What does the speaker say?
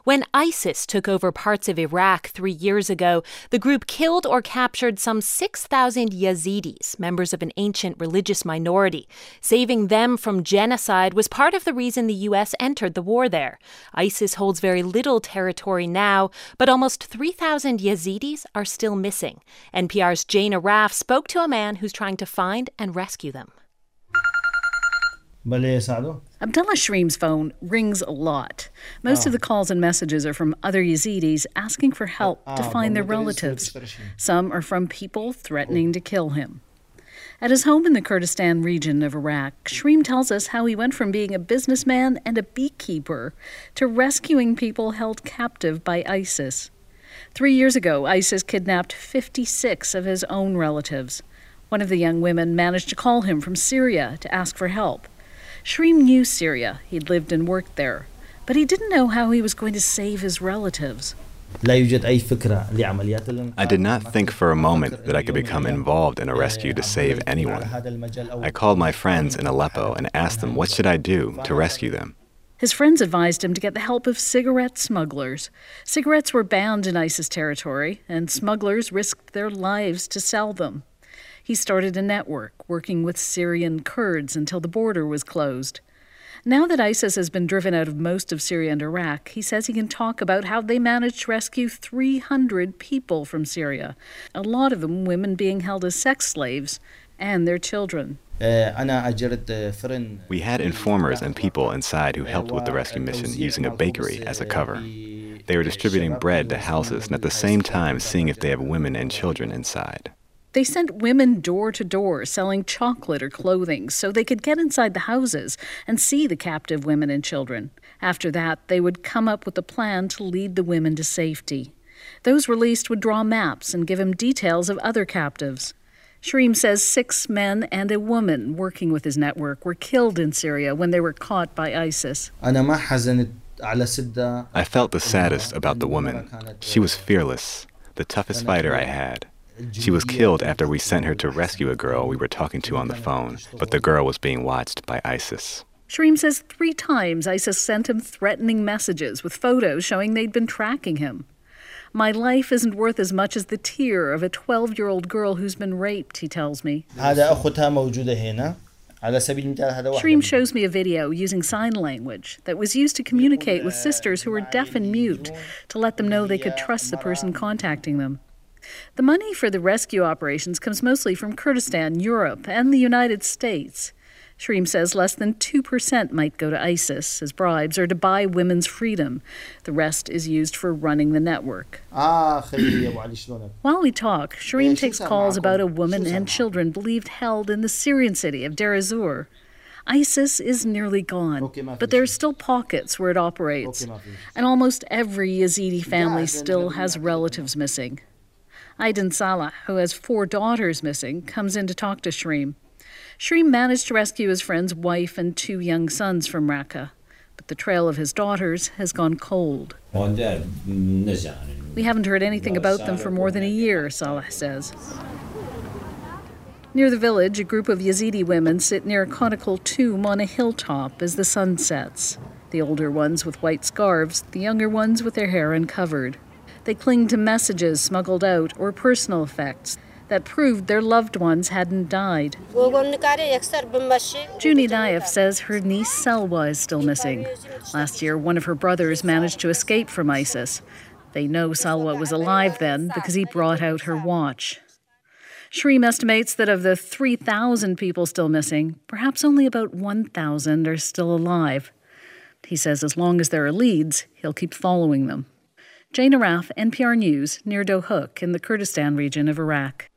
When ISIS took over parts of Iraq 3 years ago, the group killed or captured some 6,000 Yazidis, members of an ancient religious minority. Saving them from genocide was part of the reason the U.S. entered the war there. ISIS holds very little territory now, but almost 3,000 Yazidis are still missing. NPR's Jane Arraf spoke to a man who's trying to find and rescue them. Abdullah Shreem's phone rings a lot. Most of the calls and messages are from other Yazidis asking for help to find their relatives. Some are from people threatening to kill him. At his home in the Kurdistan region of Iraq, Shreem tells us how he went from being a businessman and a beekeeper to rescuing people held captive by ISIS. 3 years ago, ISIS kidnapped 56 of his own relatives. One of the young women managed to call him from Syria to ask for help. Shreem knew Syria. He'd lived and worked there. But he didn't know how he was going to save his relatives. I did not think for a moment that I could become involved in a rescue to save anyone. I called my friends in Aleppo and asked them what should I do to rescue them. His friends advised him to get the help of cigarette smugglers. Cigarettes were banned in ISIS territory, and smugglers risked their lives to sell them. He started a network, working with Syrian Kurds until the border was closed. Now that ISIS has been driven out of most of Syria and Iraq, he says he can talk about how they managed to rescue 300 people from Syria, a lot of them women being held as sex slaves, and their children. We had informers and people inside who helped with the rescue mission using a bakery as a cover. They were distributing bread to houses and at the same time seeing if they have women and children inside. They sent women door to door selling chocolate or clothing so they could get inside the houses and see the captive women and children. After that, they would come up with a plan to lead the women to safety. Those released would draw maps and give him details of other captives. Shreem says 6 men and a woman working with his network were killed in Syria when they were caught by ISIS. I felt the saddest about the woman. She was fearless, the toughest fighter I had. She was killed after we sent her to rescue a girl we were talking to on the phone, but the girl was being watched by ISIS. Shreem says 3 times ISIS sent him threatening messages with photos showing they'd been tracking him. My life isn't worth as much as the tear of a 12-year-old girl who's been raped, he tells me. Shreem shows me a video using sign language that was used to communicate with sisters who were deaf and mute to let them know they could trust the person contacting them. The money for the rescue operations comes mostly from Kurdistan, Europe, and the United States. Shreem says less than 2% might go to ISIS as bribes or to buy women's freedom. The rest is used for running the network. While we talk, Shreem takes calls about a woman and children believed held in the Syrian city of Deir ez-Zor. ISIS is nearly gone, but there are still pockets where it operates, and almost every Yazidi family still has relatives missing. Aiden Salah, who has 4 daughters missing, comes in to talk to Shreem. Shreem managed to rescue his friend's wife and 2 young sons from Raqqa, but the trail of his daughters has gone cold. We haven't heard anything about them for more than a year, Salah says. Near the village, a group of Yazidi women sit near a conical tomb on a hilltop as the sun sets. The older ones with white scarves, the younger ones with their hair uncovered. They cling to messages smuggled out or personal effects that proved their loved ones hadn't died. Juni Naif says her niece Salwa is still missing. Last year, one of her brothers managed to escape from ISIS. They know Salwa was alive then because he brought out her watch. Shreem estimates that of the 3,000 people still missing, perhaps only about 1,000 are still alive. He says as long as there are leads, he'll keep following them. Jane Arraf, NPR News, near Dohuk in the Kurdistan region of Iraq.